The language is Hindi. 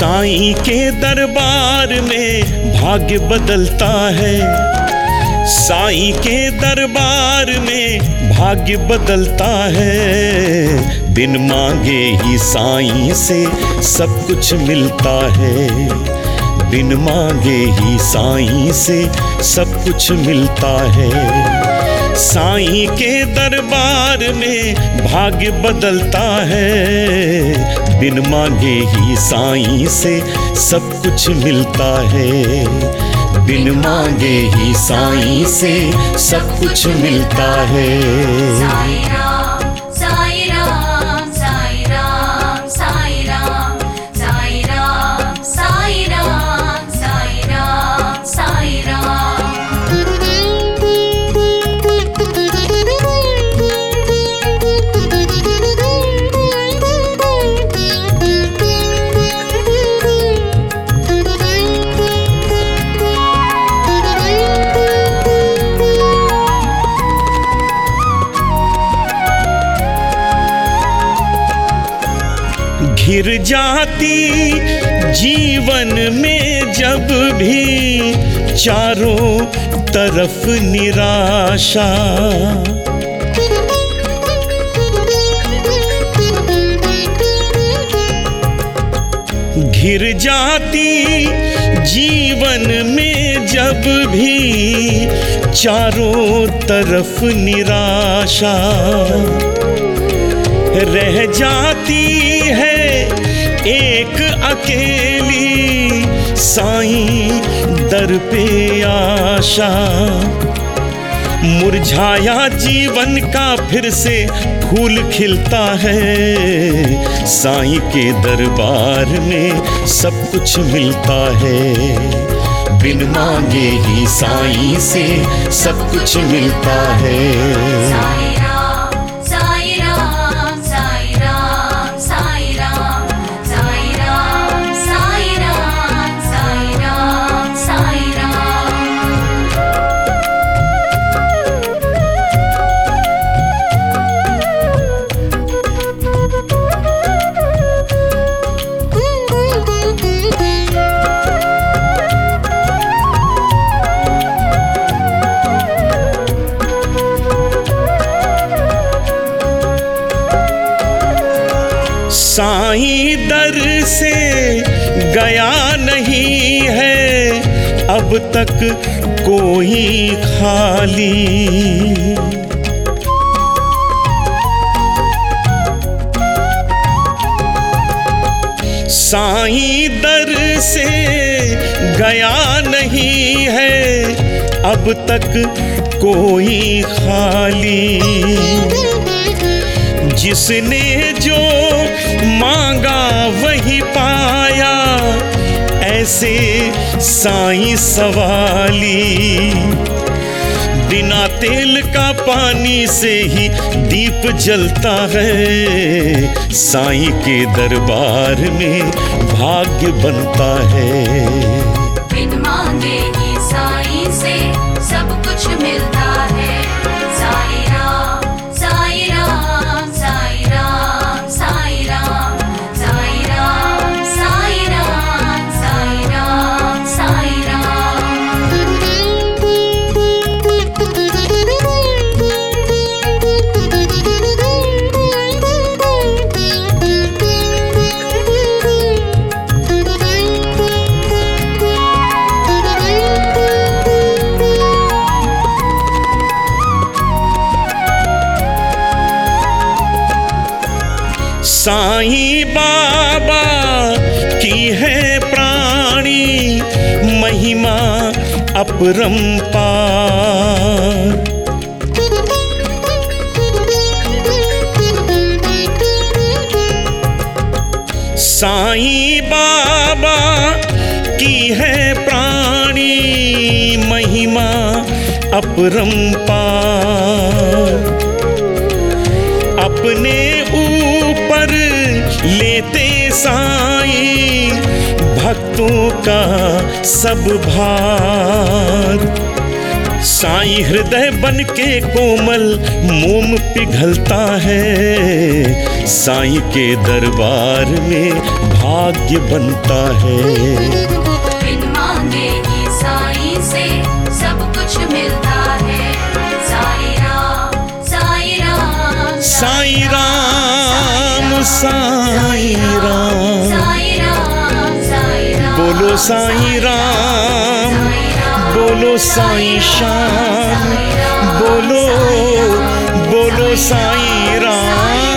साईं के दरबार में भाग्य बदलता है, साईं के दरबार में भाग्य बदलता है। बिन मांगे ही साईं से सब कुछ मिलता है, बिन मांगे ही साईं से सब कुछ मिलता है। साईं के दरबार में भाग्य बदलता है, बिन मांगे ही साईं से सब कुछ मिलता है, बिन मांगे ही साईं से सब कुछ मिलता है। साईं राम साईं राम साईं राम साईं राम साईं राम साईं राम साईं राम साईं राम। घिर जाती जीवन में जब भी चारों तरफ निराशा, घिर जाती जीवन में जब भी चारों तरफ निराशा, रह जाती है एक अकेली साईं दर पे आशा। मुरझाया जीवन का फिर से फूल खिलता है, साईं के दरबार में सब कुछ मिलता है, बिन मांगे ही साईं से सब कुछ मिलता है। साईं राम साईं राम साईं राम साईं राम साईं राम साईं राम साईं राम साईं राम। साईं दर से गया नहीं है अब तक कोई खाली, साईं दर से गया नहीं है अब तक कोई खाली। जिसने जो मांगा वही पाया, ऐसे साईं सवाली। बिना तेल का पानी से ही दीप जलता है, साईं के दरबार में भाग्य बनता है। बिन मांगे ही साईं से सब कुछ मिलता है। साईं राम साईं राम साईं राम साईं राम साईं राम साईं राम साईं राम साईं राम। साईं बाबा की है प्राणी महिमा अपरंपार। साईं बाबा की है प्राणी महिमा अपरंपार। अपने ऊपर लेते साईं भक्तों का सब भार। साईं हृदय बन के कोमल मोम पिघलता है, साईं के दरबार में भाग्य बनता है। बिन मांगे ही साईं से सब कुछ मिलता है। साईं राम साईं राम साईं राम साईं राम, साईं राम साईं राम, बोलो साईं राम, बोलो साईं श्याम, बोलो बोलो साईं राम।